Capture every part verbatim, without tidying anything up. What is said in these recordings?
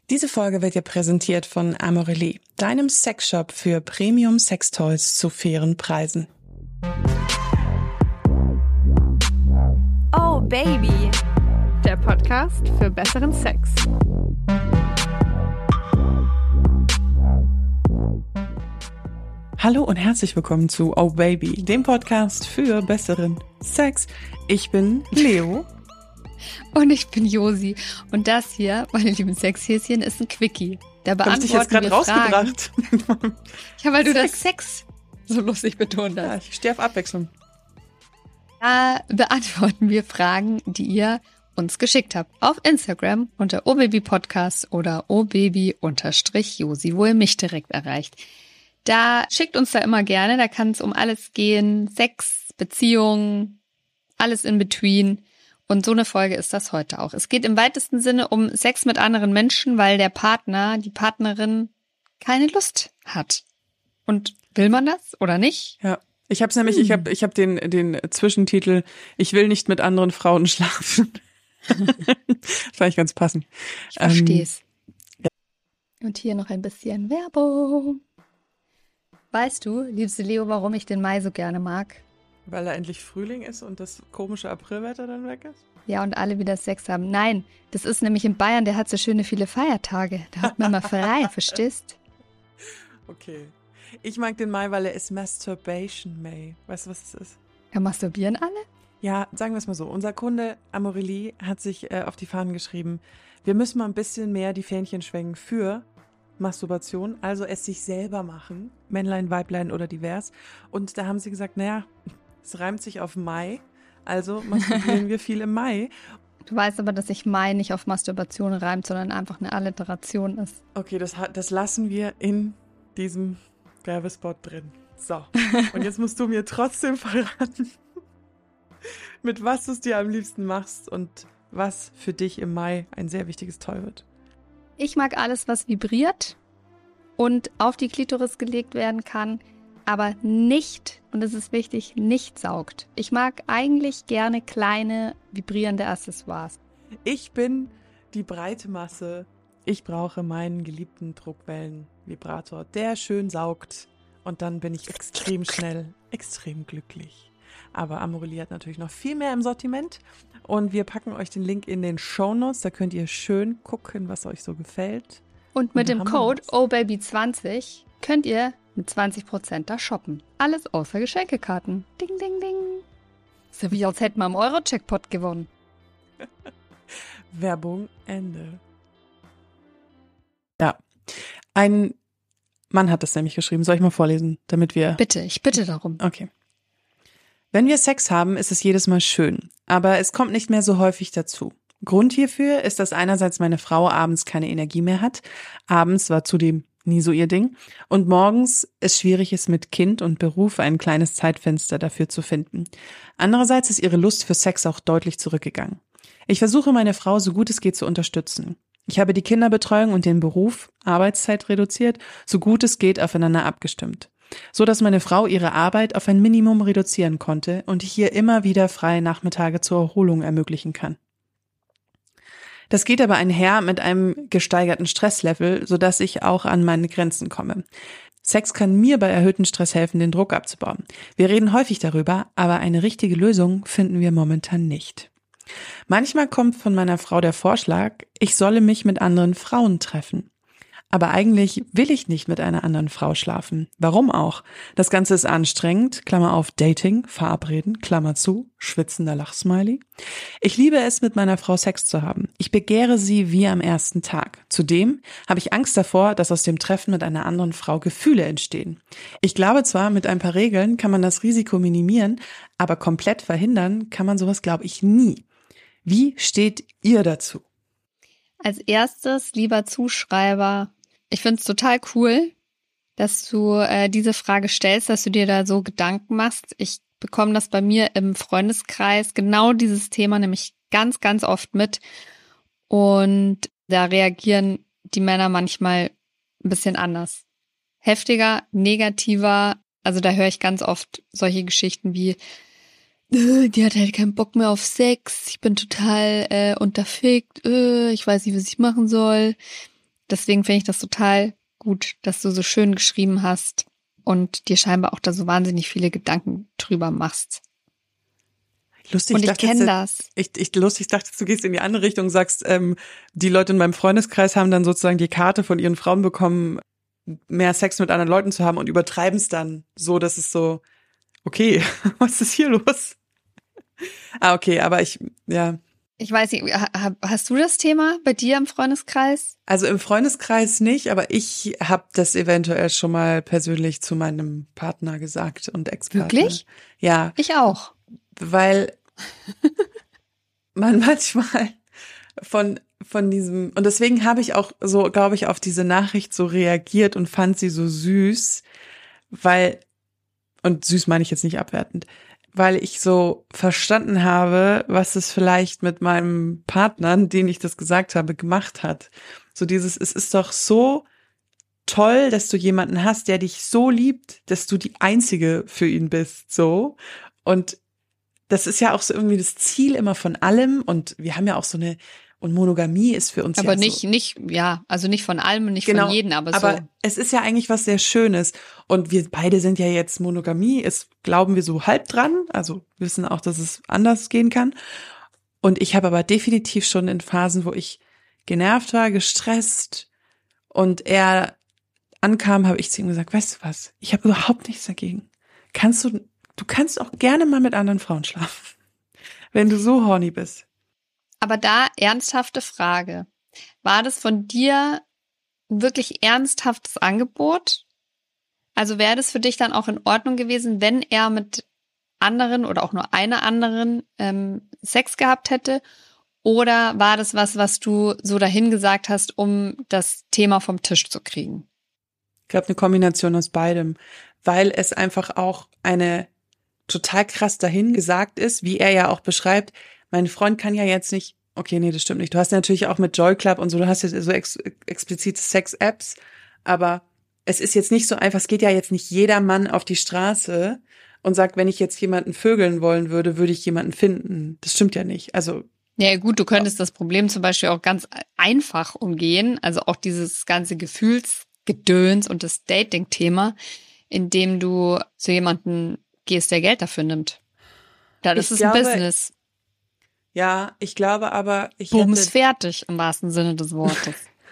Diese Folge wird dir präsentiert von Amorelie, deinem Sexshop für Premium-Sextoys zu fairen Preisen. Oh Baby, der Podcast für besseren Sex. Hallo und herzlich willkommen zu Oh Baby, dem Podcast für besseren Sex. Ich bin Leo. Und ich bin Josi. Und das hier, meine lieben Sexhäschen, ist ein Quickie. Da beantworten ich jetzt wir rausgebracht? Fragen. Ja, weil du Sex. das Sex so lustig betont hast. Ja, ich stehe auf Abwechslung. Da beantworten wir Fragen, die ihr uns geschickt habt. Auf Instagram unter obabypodcast oder obaby-josi, wo ihr mich direkt erreicht. Da schickt uns da immer gerne, da kann es um alles gehen. Sex, Beziehungen, alles in between. Und so eine Folge ist das heute auch. Es geht im weitesten Sinne um Sex mit anderen Menschen, weil der Partner, die Partnerin keine Lust hat. Und will man das oder nicht? Ja, ich habe es nämlich, hm. ich habe ich hab den, den Zwischentitel, ich will nicht mit anderen Frauen schlafen. Fand ich ganz passend. Ich verstehe es. Ähm, ja. Und hier noch ein bisschen Werbung. Weißt du, liebste Leo, warum ich den Mai so gerne mag? Weil er endlich Frühling ist und das komische Aprilwetter dann weg ist? Ja, und alle wieder Sex haben. Nein, das ist nämlich in Bayern, der hat so schöne viele Feiertage. Da hat man mal frei, verstehst? Okay. Ich mag den Mai, weil er ist Masturbation May. Weißt du, was das ist? Ja, masturbieren alle? Ja, sagen wir es mal so. Unser Kunde Amorelie hat sich äh, auf die Fahnen geschrieben, wir müssen mal ein bisschen mehr die Fähnchen schwenken für Masturbation, also es sich selber machen, Männlein, Weiblein oder divers. Und da haben sie gesagt, naja, es reimt sich auf Mai, also masturbieren wir viel im Mai. Du weißt aber, dass sich Mai nicht auf Masturbation reimt, sondern einfach eine Alliteration ist. Okay, das, das lassen wir in diesem Werbespot drin. So, und jetzt musst du mir trotzdem verraten, mit was du es dir am liebsten machst und was für dich im Mai ein sehr wichtiges Toy wird. Ich mag alles, was vibriert und auf die Klitoris gelegt werden kann, aber nicht, und das ist wichtig, nicht saugt. Ich mag eigentlich gerne kleine, vibrierende Accessoires. Ich bin die breite Masse. Ich brauche meinen geliebten Druckwellen-Vibrator, der schön saugt. Und dann bin ich extrem schnell, extrem glücklich. Aber Amorelie hat natürlich noch viel mehr im Sortiment. Und wir packen euch den Link in den Shownotes. Da könnt ihr schön gucken, was euch so gefällt. Und mit dem Code O Baby zwanzig könnt ihr mit zwanzig Prozent da shoppen. Alles außer Geschenkekarten. Ding, ding, ding. So wie als hätten wir am Euro-Jackpot gewonnen. Werbung Ende. Ja, ein Mann hat das nämlich geschrieben. Soll ich mal vorlesen, damit wir... Bitte, ich bitte darum. Okay. Wenn wir Sex haben, ist es jedes Mal schön, aber es kommt nicht mehr so häufig dazu. Grund hierfür ist, dass einerseits meine Frau abends keine Energie mehr hat, abends war zudem nie so ihr Ding, und morgens es schwierig ist, mit Kind und Beruf ein kleines Zeitfenster dafür zu finden. Andererseits ist ihre Lust für Sex auch deutlich zurückgegangen. Ich versuche, meine Frau so gut es geht zu unterstützen. Ich habe die Kinderbetreuung und den Beruf, Arbeitszeit reduziert, so gut es geht aufeinander abgestimmt. So dass meine Frau ihre Arbeit auf ein Minimum reduzieren konnte und ich ihr immer wieder freie Nachmittage zur Erholung ermöglichen kann. Das geht aber einher mit einem gesteigerten Stresslevel, sodass ich auch an meine Grenzen komme. Sex kann mir bei erhöhtem Stress helfen, den Druck abzubauen. Wir reden häufig darüber, aber eine richtige Lösung finden wir momentan nicht. Manchmal kommt von meiner Frau der Vorschlag, ich solle mich mit anderen Frauen treffen. Aber eigentlich will ich nicht mit einer anderen Frau schlafen. Warum auch? Das Ganze ist anstrengend, Klammer auf Dating, Verabreden, Klammer zu, schwitzender Lachsmiley. Ich liebe es, mit meiner Frau Sex zu haben. Ich begehre sie wie am ersten Tag. Zudem habe ich Angst davor, dass aus dem Treffen mit einer anderen Frau Gefühle entstehen. Ich glaube zwar, mit ein paar Regeln kann man das Risiko minimieren, aber komplett verhindern kann man sowas, glaube ich, nie. Wie steht ihr dazu? Als erstes, lieber Zuschreiber, ich finde es total cool, dass du äh, diese Frage stellst, dass du dir da so Gedanken machst. Ich bekomme das bei mir im Freundeskreis, genau dieses Thema nämlich ganz, ganz oft mit. Und da reagieren die Männer manchmal ein bisschen anders. Heftiger, negativer, also da höre ich ganz oft solche Geschichten wie, die hat halt keinen Bock mehr auf Sex, ich bin total äh, unterfickt, äh, ich weiß nicht, was ich machen soll. deswegen finde ich das total gut, dass du so schön geschrieben hast und dir scheinbar auch da so wahnsinnig viele Gedanken drüber machst. Lustig, und ich, ich kenne das. Ich, ich, lustig, ich dachte, du gehst in die andere Richtung und sagst, ähm, die Leute in meinem Freundeskreis haben dann sozusagen die Karte von ihren Frauen bekommen, mehr Sex mit anderen Leuten zu haben und übertreiben es dann so, dass es so, okay, was ist hier los? Ah, okay, aber ich, ja. Ich weiß nicht, hast du das Thema bei dir im Freundeskreis? Also im Freundeskreis nicht, aber ich habe das eventuell schon mal persönlich zu meinem Partner gesagt und Ex-Partner. Wirklich? Ja. Ich auch. Weil man manchmal von von diesem, und deswegen habe ich auch so, glaube ich, auf diese Nachricht so reagiert und fand sie so süß, weil, und süß meine ich jetzt nicht abwertend, weil ich so verstanden habe, was es vielleicht mit meinem Partner, den ich das gesagt habe, gemacht hat. So dieses, es ist doch so toll, dass du jemanden hast, der dich so liebt, dass du die Einzige für ihn bist, so. Und das ist ja auch so irgendwie das Ziel immer von allem, und wir haben ja auch so eine, und Monogamie ist für uns aber ja nicht, so, nicht, ja, also nicht von allem und nicht genau, von jedem, aber, aber so. Es ist ja eigentlich was sehr Schönes, und wir beide sind ja jetzt Monogamie, ist, glauben wir so halb dran, also wissen auch, dass es anders gehen kann, und ich habe aber definitiv schon in Phasen, wo ich genervt war, gestresst, und er ankam, habe ich zu ihm gesagt, weißt du was, ich habe überhaupt nichts dagegen, kannst du Du kannst auch gerne mal mit anderen Frauen schlafen, wenn du so horny bist. Aber da ernsthafte Frage. War das von dir ein wirklich ernsthaftes Angebot? Also wäre das für dich dann auch in Ordnung gewesen, wenn er mit anderen oder auch nur einer anderen ähm, Sex gehabt hätte? Oder war das was, was du so dahin gesagt hast, um das Thema vom Tisch zu kriegen? Ich glaube, eine Kombination aus beidem, weil es einfach auch eine total krass dahin gesagt ist, wie er ja auch beschreibt, mein Freund kann ja jetzt nicht, okay, nee, das stimmt nicht. Du hast natürlich auch mit Joy Club und so, du hast ja so ex, explizite Sex-Apps, aber es ist jetzt nicht so einfach, es geht ja jetzt nicht jeder Mann auf die Straße und sagt, wenn ich jetzt jemanden vögeln wollen würde, würde ich jemanden finden. Das stimmt ja nicht. Also ja gut, du könntest das Problem zum Beispiel auch ganz einfach umgehen, also auch dieses ganze Gefühlsgedöns und das Dating-Thema, indem du zu jemanden gehst, der Geld dafür nimmt. Dann ist es ein Business. Ja, ich glaube aber, ich Bums hätte, fertig, im wahrsten Sinne des Wortes.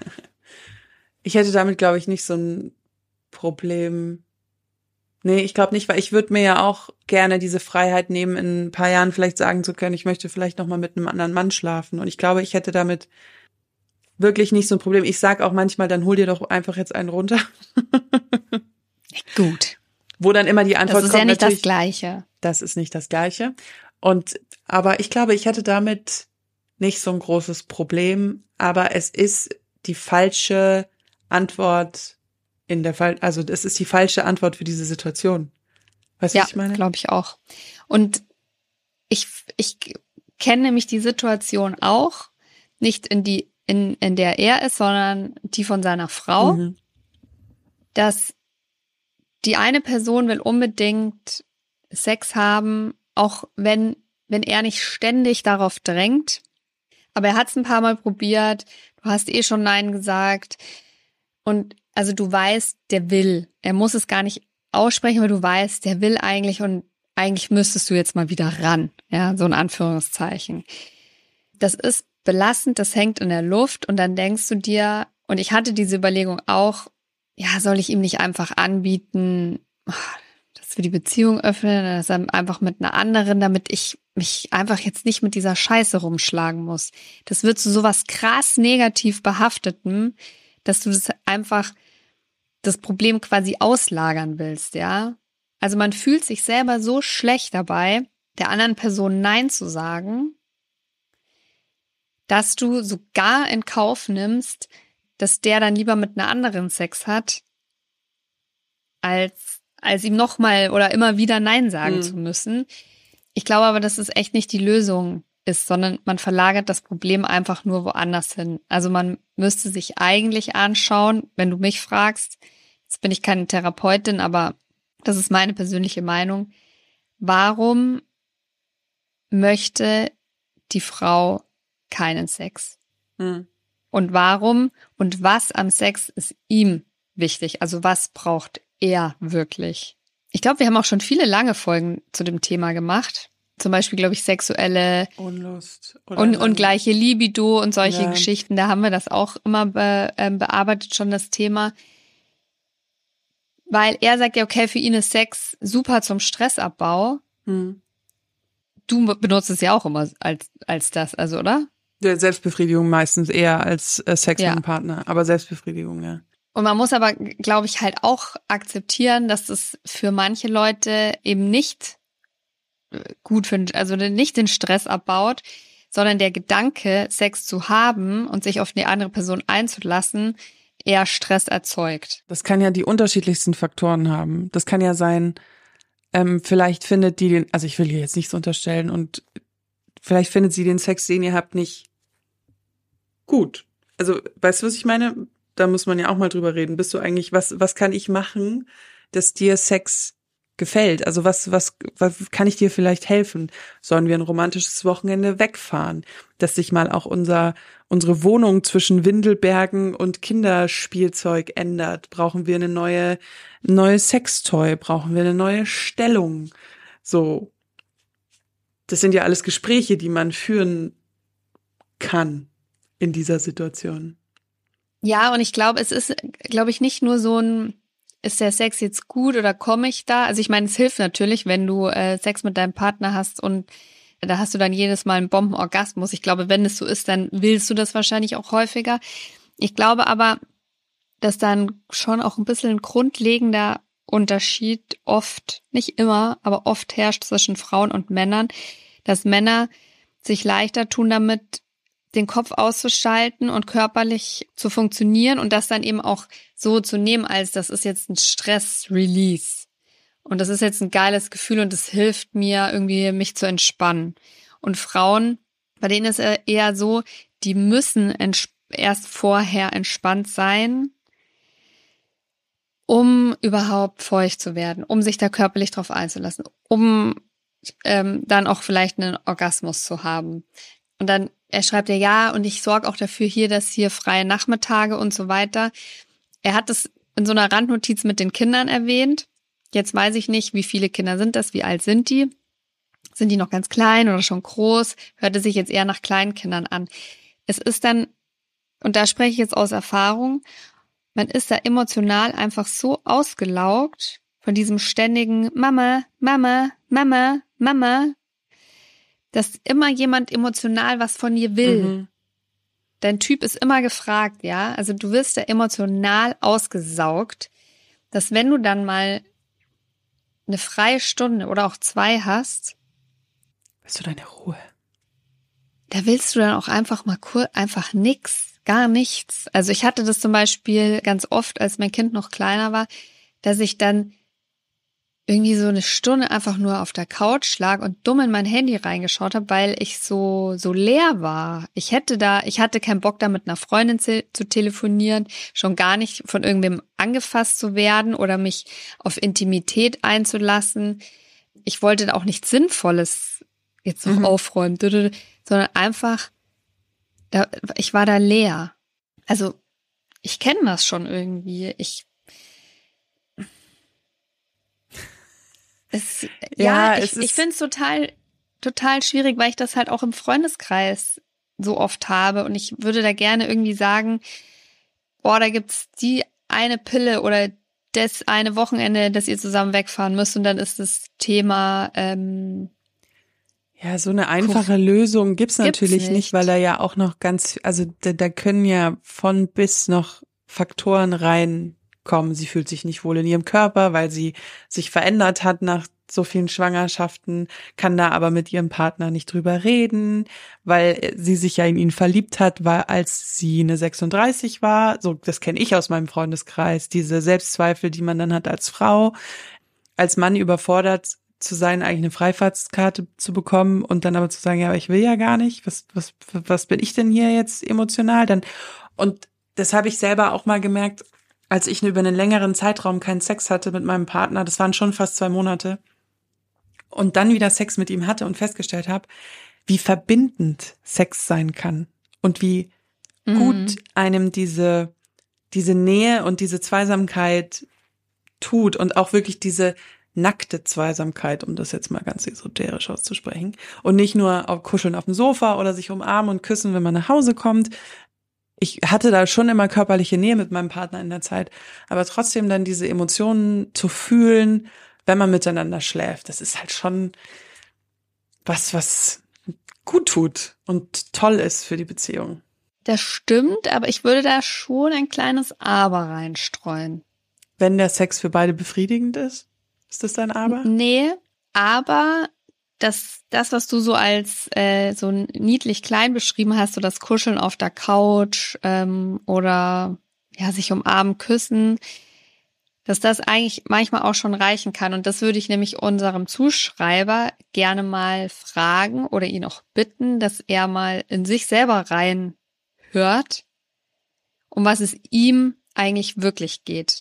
ich hätte damit, glaube ich, nicht so ein Problem. Nee, ich glaube nicht, weil ich würde mir ja auch gerne diese Freiheit nehmen, in ein paar Jahren vielleicht sagen zu können, ich möchte vielleicht noch mal mit einem anderen Mann schlafen. Und ich glaube, ich hätte damit wirklich nicht so ein Problem. Ich sag auch manchmal, dann hol dir doch einfach jetzt einen runter. Gut. Wo dann immer die Antwort kommt, das ist ja nicht natürlich, das Gleiche. Das ist nicht das Gleiche. Und, aber ich glaube, ich hätte damit nicht so ein großes Problem. Aber es ist die falsche Antwort in der Fall, also das ist die falsche Antwort für diese Situation. Weißt du, ja, was ich meine? Ja, glaube ich auch. Und ich, ich kenne nämlich die Situation auch, nicht in die, in, in der er ist, sondern die von seiner Frau, mhm. dass die eine Person will unbedingt Sex haben, auch wenn, wenn er nicht ständig darauf drängt. Aber er hat es ein paar Mal probiert. Du hast eh schon Nein gesagt. Und also du weißt, der will. Er muss es gar nicht aussprechen, aber du weißt, der will eigentlich und eigentlich müsstest du jetzt mal wieder ran. Ja, so ein Anführungszeichen. Das ist belastend, das hängt in der Luft und dann denkst du dir, und ich hatte diese Überlegung auch, ja, soll ich ihm nicht einfach anbieten, dass wir die Beziehung öffnen, dass er einfach mit einer anderen, damit ich mich einfach jetzt nicht mit dieser Scheiße rumschlagen muss. Das wird zu sowas krass negativ Behaftetem, dass du das einfach, das Problem quasi auslagern willst, ja. Also man fühlt sich selber so schlecht dabei, der anderen Person Nein zu sagen, dass du sogar in Kauf nimmst, dass der dann lieber mit einer anderen Sex hat, als, als ihm nochmal oder immer wieder Nein sagen hm. zu müssen. Ich glaube aber, dass es echt nicht die Lösung ist, sondern man verlagert das Problem einfach nur woanders hin. Also man müsste sich eigentlich anschauen, wenn du mich fragst, jetzt bin ich keine Therapeutin, aber das ist meine persönliche Meinung, warum möchte die Frau keinen Sex? Hm. Und warum und was am Sex ist ihm wichtig? Also was braucht er wirklich? Ich glaube, wir haben auch schon viele lange Folgen zu dem Thema gemacht. Zum Beispiel, glaube ich, sexuelle Unlust. und ungleiche Libido und solche ja. Geschichten. Da haben wir das auch immer be, äh, bearbeitet, schon das Thema. Weil er sagt ja, okay, für ihn ist Sex super zum Stressabbau. Hm. Du benutzt es ja auch immer als, als das, also, oder? Ja, Selbstbefriedigung meistens eher als äh, Sex Ja. mit dem Partner, aber Selbstbefriedigung, ja. Und man muss aber, glaube ich, halt auch akzeptieren, dass es für manche Leute eben nicht gut findet, also nicht den Stress abbaut, sondern der Gedanke, Sex zu haben und sich auf eine andere Person einzulassen, eher Stress erzeugt. Das kann ja die unterschiedlichsten Faktoren haben. Das kann ja sein, ähm, vielleicht findet die den, also ich will hier jetzt nichts unterstellen und vielleicht findet sie den Sex, den ihr habt, nicht gut. Also, weißt du, was ich meine? Da muss man ja auch mal drüber reden. Bist du eigentlich, was, was kann ich machen, dass dir Sex gefällt? Also was, was, was kann ich dir vielleicht helfen? Sollen wir ein romantisches Wochenende wegfahren? Dass sich mal auch unser, unsere Wohnung zwischen Windelbergen und Kinderspielzeug ändert? Brauchen wir eine neue, neue Sextoy? Brauchen wir eine neue Stellung? So. Das sind ja alles Gespräche, die man führen kann in dieser Situation. Ja, und ich glaube, es ist, glaube ich, nicht nur so ein, ist der Sex jetzt gut oder komme ich da? Also ich meine, es hilft natürlich, wenn du äh, Sex mit deinem Partner hast und da hast du dann jedes Mal einen Bombenorgasmus. Ich glaube, wenn es so ist, dann willst du das wahrscheinlich auch häufiger. Ich glaube aber, dass dann schon auch ein bisschen ein grundlegender Unterschied oft, nicht immer, aber oft herrscht zwischen Frauen und Männern, dass Männer sich leichter tun damit, den Kopf auszuschalten und körperlich zu funktionieren und das dann eben auch so zu nehmen, als das ist jetzt ein Stress-Release. Und das ist jetzt ein geiles Gefühl und es hilft mir irgendwie, mich zu entspannen. Und Frauen, bei denen ist es eher so, die müssen ents- erst vorher entspannt sein, um überhaupt feucht zu werden, um sich da körperlich drauf einzulassen, um ähm, dann auch vielleicht einen Orgasmus zu haben. Und dann, er schreibt ja, ja, und ich sorge auch dafür hier, dass hier freie Nachmittage und so weiter. Er hat es in so einer Randnotiz mit den Kindern erwähnt. Jetzt weiß ich nicht, wie viele Kinder sind das, wie alt sind die? Sind die noch ganz klein oder schon groß? Hörte sich jetzt eher nach Kleinkindern an. Es ist dann, und da spreche ich jetzt aus Erfahrung, man ist da emotional einfach so ausgelaugt von diesem ständigen Mama, Mama, Mama, Mama, dass immer jemand emotional was von dir will. Mhm. Dein Typ ist immer gefragt, ja. Also du wirst da emotional ausgesaugt, dass wenn du dann mal eine freie Stunde oder auch zwei hast, willst du deine Ruhe? Da willst du dann auch einfach mal kurz, einfach nix, gar nichts. Also ich hatte das zum Beispiel ganz oft, als mein Kind noch kleiner war, dass ich dann irgendwie so eine Stunde einfach nur auf der Couch lag und dumm in mein Handy reingeschaut habe, weil ich so so leer war. Ich hätte da, ich hatte keinen Bock, da mit einer Freundin zu, zu telefonieren, schon gar nicht von irgendwem angefasst zu werden oder mich auf Intimität einzulassen. Ich wollte da auch nichts Sinnvolles jetzt noch mhm. aufräumen, sondern einfach, da, ich war da leer. Also ich kenne das schon irgendwie. Ich Es, ja, ja, ich, ich finde es total, total schwierig, weil ich das halt auch im Freundeskreis so oft habe. Und ich würde da gerne irgendwie sagen, boah, da gibt's die eine Pille oder das eine Wochenende, das ihr zusammen wegfahren müsst. Und dann ist das Thema ähm, ja, so eine einfache Kuch- Lösung gibt's natürlich gibt's nicht. nicht, weil da ja auch noch ganz, also da, da können ja von bis noch Faktoren rein kommen. Sie fühlt sich nicht wohl in ihrem Körper, weil sie sich verändert hat nach so vielen Schwangerschaften, kann da aber mit ihrem Partner nicht drüber reden, weil sie sich ja in ihn verliebt hat, weil als sie eine sechsunddreißig war, so das kenne ich aus meinem Freundeskreis, diese Selbstzweifel, die man dann hat als Frau, als Mann überfordert zu sein, eigentlich eine Freifahrtskarte zu bekommen und dann aber zu sagen, ja, aber ich will ja gar nicht, was was was bin ich denn hier jetzt emotional dann? Und das habe ich selber auch mal gemerkt, als ich über einen längeren Zeitraum keinen Sex hatte mit meinem Partner, das waren schon fast zwei Monate, und dann wieder Sex mit ihm hatte und festgestellt habe, wie verbindend Sex sein kann und wie gut einem diese, diese Nähe und diese Zweisamkeit tut und auch wirklich diese nackte Zweisamkeit, um das jetzt mal ganz esoterisch auszusprechen. Und nicht nur auf Kuscheln auf dem Sofa oder sich umarmen und küssen, wenn man nach Hause kommt. Ich hatte da schon immer körperliche Nähe mit meinem Partner in der Zeit, aber trotzdem dann diese Emotionen zu fühlen, wenn man miteinander schläft, das ist halt schon was, was gut tut und toll ist für die Beziehung. Das stimmt, aber ich würde da schon ein kleines Aber reinstreuen. Wenn der Sex für beide befriedigend ist? Ist das dein Aber? Nee, aber das, das was du so als äh, so niedlich klein beschrieben hast, so das Kuscheln auf der Couch ähm, oder ja sich umarmen, küssen, dass das eigentlich manchmal auch schon reichen kann. Und das würde ich nämlich unserem Zuschreiber gerne mal fragen oder ihn auch bitten, dass er mal in sich selber reinhört, um was es ihm eigentlich wirklich geht.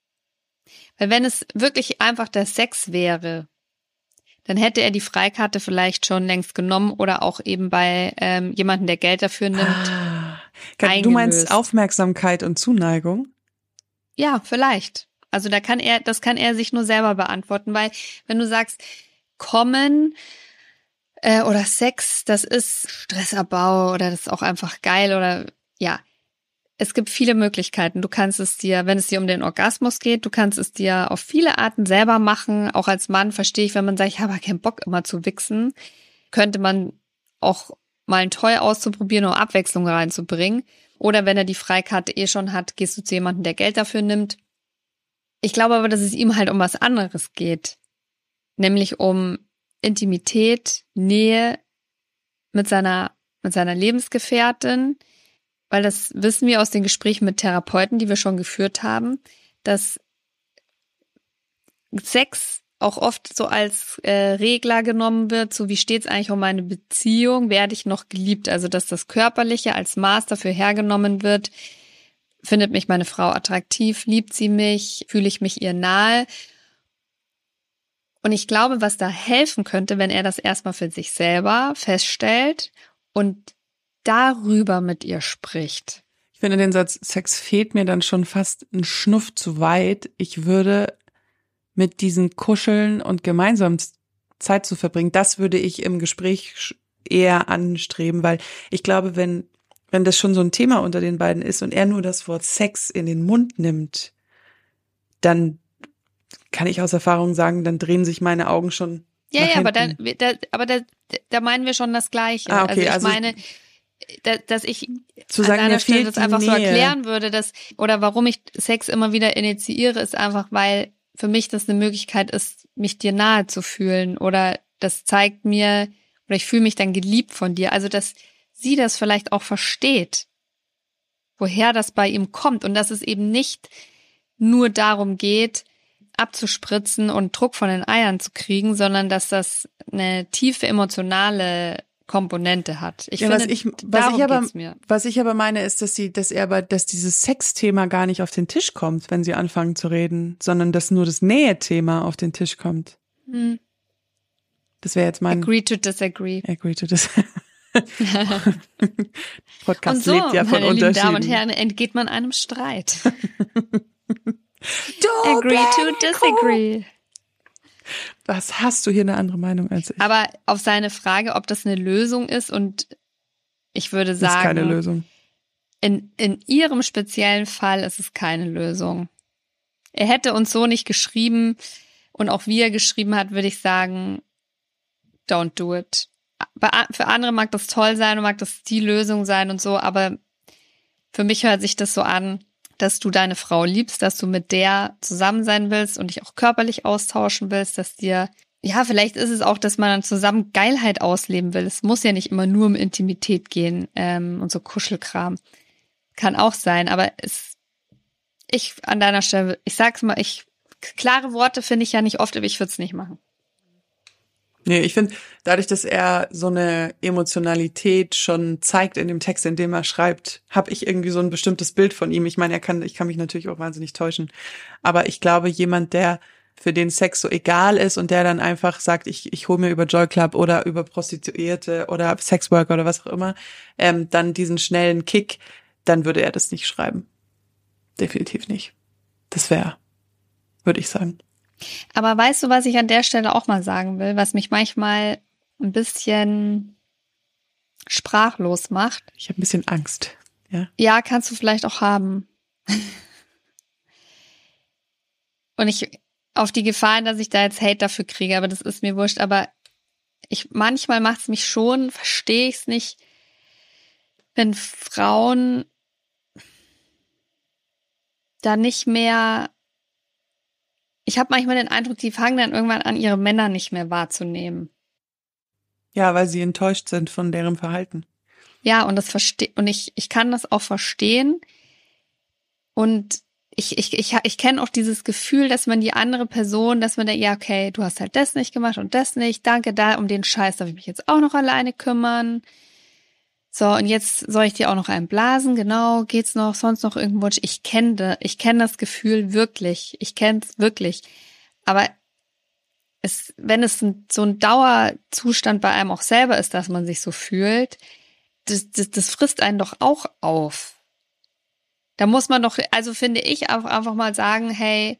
Weil wenn es wirklich einfach der Sex wäre, dann hätte er die Freikarte vielleicht schon längst genommen oder auch eben bei ähm, jemandem, der Geld dafür nimmt, ah, eingelöst. Du meinst Aufmerksamkeit und Zuneigung? Ja, vielleicht. Also da kann er, das kann er sich nur selber beantworten, weil wenn du sagst, kommen äh, oder Sex, das ist Stressabbau oder das ist auch einfach geil oder ja, es gibt viele Möglichkeiten. Du kannst es dir, wenn es dir um den Orgasmus geht, du kannst es dir auf viele Arten selber machen. Auch als Mann verstehe ich, wenn man sagt, ich habe keinen Bock immer zu wichsen, könnte man auch mal ein Toy auszuprobieren, um Abwechslung reinzubringen. Oder wenn er die Freikarte eh schon hat, gehst du zu jemandem, der Geld dafür nimmt. Ich glaube aber, dass es ihm halt um was anderes geht. Nämlich um Intimität, Nähe mit seiner, mit seiner Lebensgefährtin. Weil das wissen wir aus den Gesprächen mit Therapeuten, die wir schon geführt haben, dass Sex auch oft so als äh, Regler genommen wird, so wie steht's eigentlich um meine Beziehung, werde ich noch geliebt? Also dass das Körperliche als Maß dafür hergenommen wird, findet mich meine Frau attraktiv, liebt sie mich, fühle ich mich ihr nahe? Und ich glaube, was da helfen könnte, wenn er das erstmal für sich selber feststellt und darüber mit ihr spricht. Ich finde den Satz, Sex fehlt mir dann schon fast ein Schnuff zu weit. Ich würde mit diesen Kuscheln und gemeinsam Zeit zu verbringen, das würde ich im Gespräch eher anstreben, weil ich glaube, wenn wenn das schon so ein Thema unter den beiden ist und er nur das Wort Sex in den Mund nimmt, dann kann ich aus Erfahrung sagen, dann drehen sich meine Augen schon Ja, nach ja, aber da, hinten. da, aber da, da meinen wir schon das Gleiche. Ah, okay, also ich also meine, da, dass ich zu an sagen, deiner mir Stelle fehlt das die einfach so Nähe. erklären würde, dass oder warum ich Sex immer wieder initiiere, ist einfach, weil für mich das eine Möglichkeit ist, mich dir nahe zu fühlen oder das zeigt mir oder ich fühle mich dann geliebt von dir. Also dass sie das vielleicht auch versteht, woher das bei ihm kommt und dass es eben nicht nur darum geht, abzuspritzen und Druck von den Eiern zu kriegen, sondern dass das eine tiefe emotionale Komponente hat. Ich ja, finde, was ich, was darum ich aber, geht's mir. was ich aber meine, ist, dass sie, dass er aber, dass dieses Sexthema gar nicht auf den Tisch kommt, wenn sie anfangen zu reden, sondern dass nur das Nähe-Thema auf den Tisch kommt. Hm. Das wäre jetzt mein Agree to disagree. Agree to this. Podcast Und so, lebt ja von meine lieben Unterschieden. Damen und Herren, entgeht man einem Streit. Du Agree to disagree. Was hast du hier eine andere Meinung als ich? Aber auf seine Frage, ob das eine Lösung ist, und ich würde sagen, das ist keine Lösung. In, in ihrem speziellen Fall ist es keine Lösung. Er hätte uns so nicht geschrieben und auch wie er geschrieben hat, würde ich sagen, don't do it. Bei, für andere mag das toll sein und mag das die Lösung sein und so, aber für mich hört sich das so an, dass du deine Frau liebst, dass du mit der zusammen sein willst und dich auch körperlich austauschen willst, dass dir, ja, vielleicht ist es auch, dass man dann zusammen Geilheit ausleben will. Es muss ja nicht immer nur um Intimität gehen ähm, und so Kuschelkram. Kann auch sein, aber es, ich an deiner Stelle, ich sag's mal, ich klare Worte finde ich ja nicht oft, aber ich würde es nicht machen. Nee, ich finde, dadurch, dass er so eine Emotionalität schon zeigt in dem Text, in dem er schreibt, habe ich irgendwie so ein bestimmtes Bild von ihm. Ich meine, er kann, ich kann mich natürlich auch wahnsinnig täuschen. Aber ich glaube, jemand, der für den Sex so egal ist und der dann einfach sagt, ich ich hole mir über Joy Club oder über Prostituierte oder Sexworker oder was auch immer, ähm, dann diesen schnellen Kick, dann würde er das nicht schreiben. Definitiv nicht. Das wäre, würde ich sagen. Aber weißt du, was ich an der Stelle auch mal sagen will, was mich manchmal ein bisschen sprachlos macht? Ich habe ein bisschen Angst. Ja, ja, kannst du vielleicht auch haben. Und ich auf die Gefahr, dass ich da jetzt Hate dafür kriege, aber das ist mir wurscht. Aber ich manchmal macht es mich schon, verstehe ich es nicht, wenn Frauen da nicht mehr. Ich habe manchmal den Eindruck, die fangen dann irgendwann an, ihre Männer nicht mehr wahrzunehmen. Ja, weil sie enttäuscht sind von deren Verhalten. Ja, und das verstehe und ich ich kann das auch verstehen. Und ich ich ich ich kenne auch dieses Gefühl, dass man die andere Person, dass man da ja okay, du hast halt das nicht gemacht und das nicht. Danke, da um den Scheiß darf ich mich jetzt auch noch alleine kümmern. So, und jetzt soll ich dir auch noch einen blasen, genau, geht's noch, sonst noch irgendwo. Ich kenne ich kenne das Gefühl wirklich, ich kenne es wirklich. Aber es, wenn es ein, so ein Dauerzustand bei einem auch selber ist, dass man sich so fühlt, das, das, das frisst einen doch auch auf. Da muss man doch, also finde ich, einfach mal sagen, hey,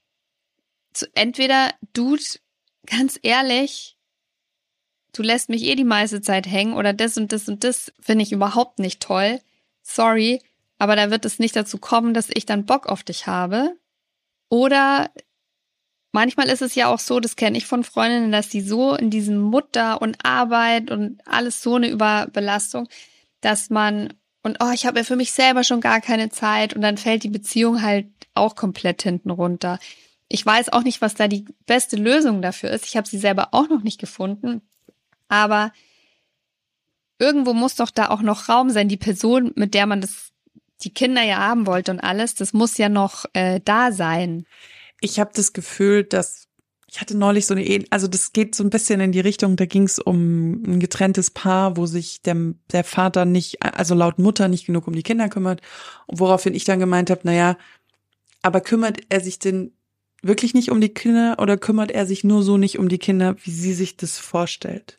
entweder, Dude, ganz ehrlich, du lässt mich eh die meiste Zeit hängen oder das und das und das finde ich überhaupt nicht toll. Sorry, aber da wird es nicht dazu kommen, dass ich dann Bock auf dich habe. Oder manchmal ist es ja auch so, das kenne ich von Freundinnen, dass die so in diesem Mutter und Arbeit und alles so eine Überbelastung, dass man, und oh, ich habe ja für mich selber schon gar keine Zeit und dann fällt die Beziehung halt auch komplett hinten runter. Ich weiß auch nicht, was da die beste Lösung dafür ist. Ich habe sie selber auch noch nicht gefunden. Aber irgendwo muss doch da auch noch Raum sein. Die Person, mit der man das, die Kinder ja haben wollte und alles, das muss ja noch äh, da sein. Ich habe das Gefühl, dass, ich hatte neulich so eine, Ehe, also das geht so ein bisschen in die Richtung, da ging es um ein getrenntes Paar, wo sich der, der Vater nicht, also laut Mutter nicht genug um die Kinder kümmert. Woraufhin ich dann gemeint habe, naja, aber kümmert er sich denn wirklich nicht um die Kinder oder kümmert er sich nur so nicht um die Kinder, wie sie sich das vorstellt?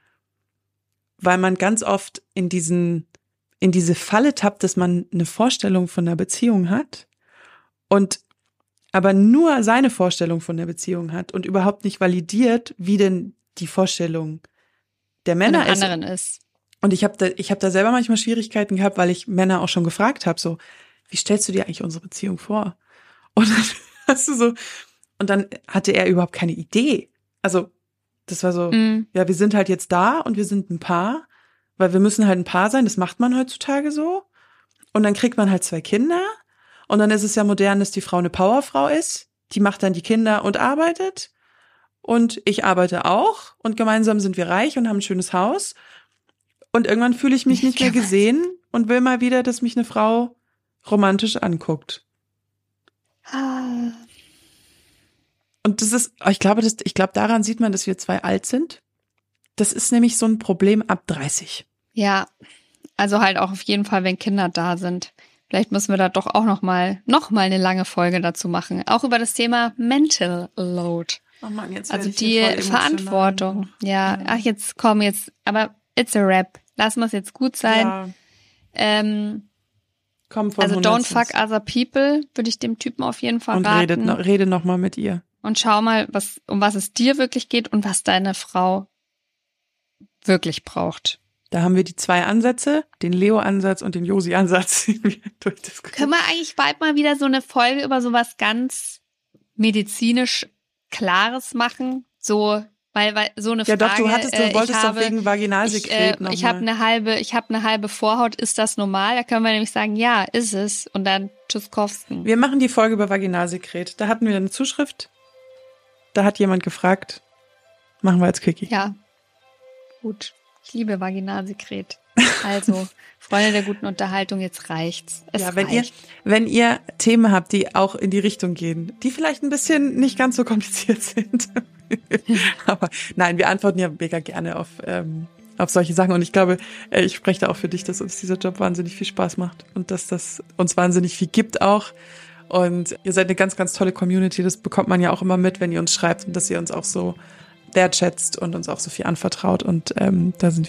Weil man ganz oft in diesen, in diese Falle tappt, dass man eine Vorstellung von einer Beziehung hat und aber nur seine Vorstellung von der Beziehung hat und überhaupt nicht validiert, wie denn die Vorstellung der Männer ist. anderen ist. Und ich habe da, ich habe da selber manchmal Schwierigkeiten gehabt, weil ich Männer auch schon gefragt habe, so, wie stellst du dir eigentlich unsere Beziehung vor? Und dann hast du so, und dann hatte er überhaupt keine Idee. Also das war so, mm. ja, wir sind halt jetzt da und wir sind ein Paar, weil wir müssen halt ein Paar sein, das macht man heutzutage so. Und dann kriegt man halt zwei Kinder und dann ist es ja modern, dass die Frau eine Powerfrau ist, die macht dann die Kinder und arbeitet und ich arbeite auch und gemeinsam sind wir reich und haben ein schönes Haus und irgendwann fühle ich mich nicht mehr gesehen und will mal wieder, dass mich eine Frau romantisch anguckt. Ah. Und das ist, ich glaube, das, ich glaube, daran sieht man, dass wir zwei alt sind. Das ist nämlich so ein Problem ab dreißig. Ja, also halt auch auf jeden Fall, wenn Kinder da sind. Vielleicht müssen wir da doch auch noch mal, noch mal eine lange Folge dazu machen. Auch über das Thema Mental Load. Oh Mann, jetzt also die Verantwortung. Ja, ja, ach jetzt komm jetzt, aber it's a rap. Lassen wir es jetzt gut sein. Ja. Ähm, komm von also don't fuck other people, würde ich dem Typen auf jeden Fall und raten. Und rede noch mal mit ihr. Und schau mal, was um was es dir wirklich geht und was deine Frau wirklich braucht. Da haben wir die zwei Ansätze, den Leo-Ansatz und den Josi-Ansatz. Können wir eigentlich bald mal wieder so eine Folge über sowas ganz medizinisch Klares machen? So, weil, weil so eine ja, Frage. Ja doch, du hattest, du wolltest äh, doch habe, wegen Vaginalsekret Ich, äh, ich habe eine halbe, ich habe eine halbe Vorhaut. Ist das normal? Da können wir nämlich sagen, ja, ist es. Und dann Tschüsskowski. Wir machen die Folge über Vaginalsekret. Da hatten wir eine Zuschrift. Da hat jemand gefragt. Machen wir als Quickie. Ja, gut. Ich liebe Vaginalsekret. Also, Freunde der guten Unterhaltung, jetzt reicht's. Es ja, wenn reicht. ihr, wenn ihr Themen habt, die auch in die Richtung gehen, die vielleicht ein bisschen nicht ganz so kompliziert sind. Aber nein, wir antworten ja mega gerne auf, ähm, auf solche Sachen. Und ich glaube, äh, ich spreche da auch für dich, dass uns dieser Job wahnsinnig viel Spaß macht und dass das uns wahnsinnig viel gibt auch. Und ihr seid eine ganz, ganz tolle Community. Das bekommt man ja auch immer mit, wenn ihr uns schreibt und dass ihr uns auch so wertschätzt und uns auch so viel anvertraut. Und ähm, da sind wir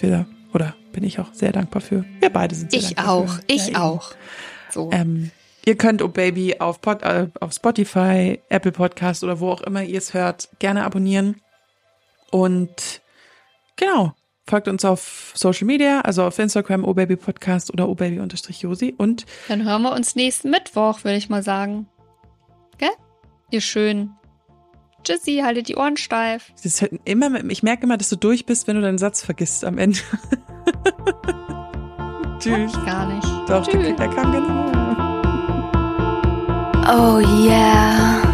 Oder bin ich auch sehr dankbar für. Wir beide sind sehr Ich dankbar auch, für. ich ja, auch. So. Ähm, ihr könnt Oh Baby auf, Pod, äh, auf Spotify, Apple Podcast oder wo auch immer ihr es hört, gerne abonnieren. Und genau, folgt uns auf Social Media, also auf Instagram, Oh Baby Podcast oder obaby-josi. Und dann hören wir uns nächsten Mittwoch, würde ich mal sagen. Gell? Ihr schön. Tschüssi, haltet die Ohren steif. das ist immer, ich merke immer, dass du durch bist, wenn du deinen Satz vergisst am Ende. Tschüss. Hab ich gar nicht. Doch, Tschüss. der, der kam genau. Oh yeah.